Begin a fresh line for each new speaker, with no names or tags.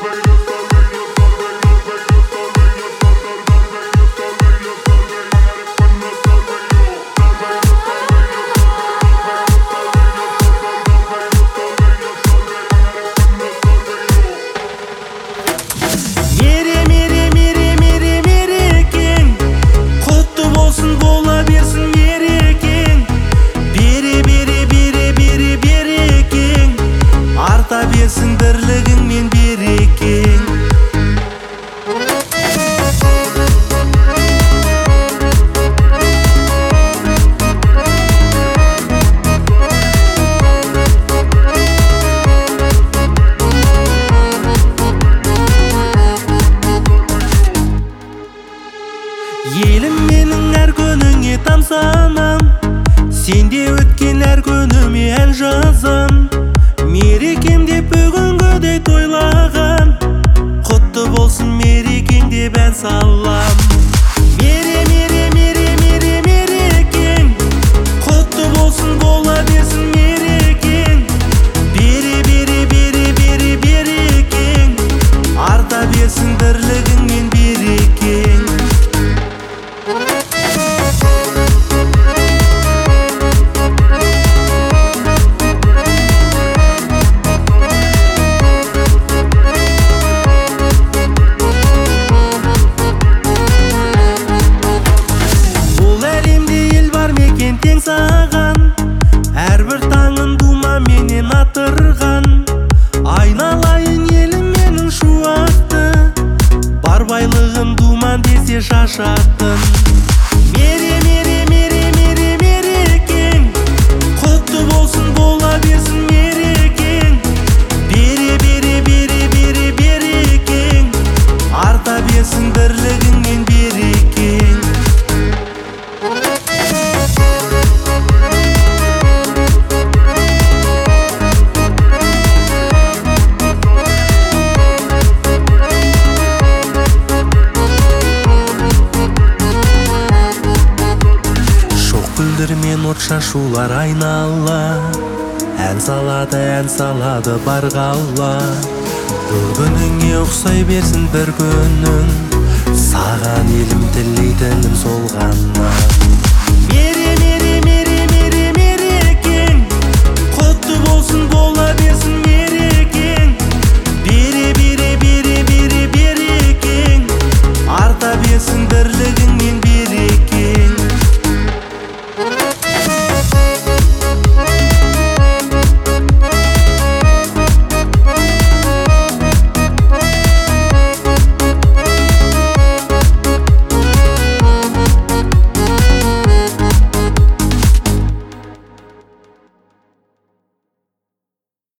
Бірлігіңмен берекең. Елім менің әр күніңе тамсанам, сенде өткен әр күніме ән жазам. Мерекем деп бүгінгідей тойлаған, құтты болсын мерекең деп ән салам. Мерекең, құтты болсын бола берсін мерекең. Берекең, арта берсін бірлігіңмен берекең. Тең саған әрбір таңын думанменен атырған. Айналайын елім менің шуақты, бар байлығым думан десе шашатын. Мерекең, құтты болсын бола берсін мерекең. Берекең, арта берсін бірлігіңмен берекең. Гүлдермен от шашулар айнала, ән салады бар қала. Бүгініңе ұқсай берсін бір күнің, саған елім тілейтінім сол ғана. Мерекең, құтты болсын бол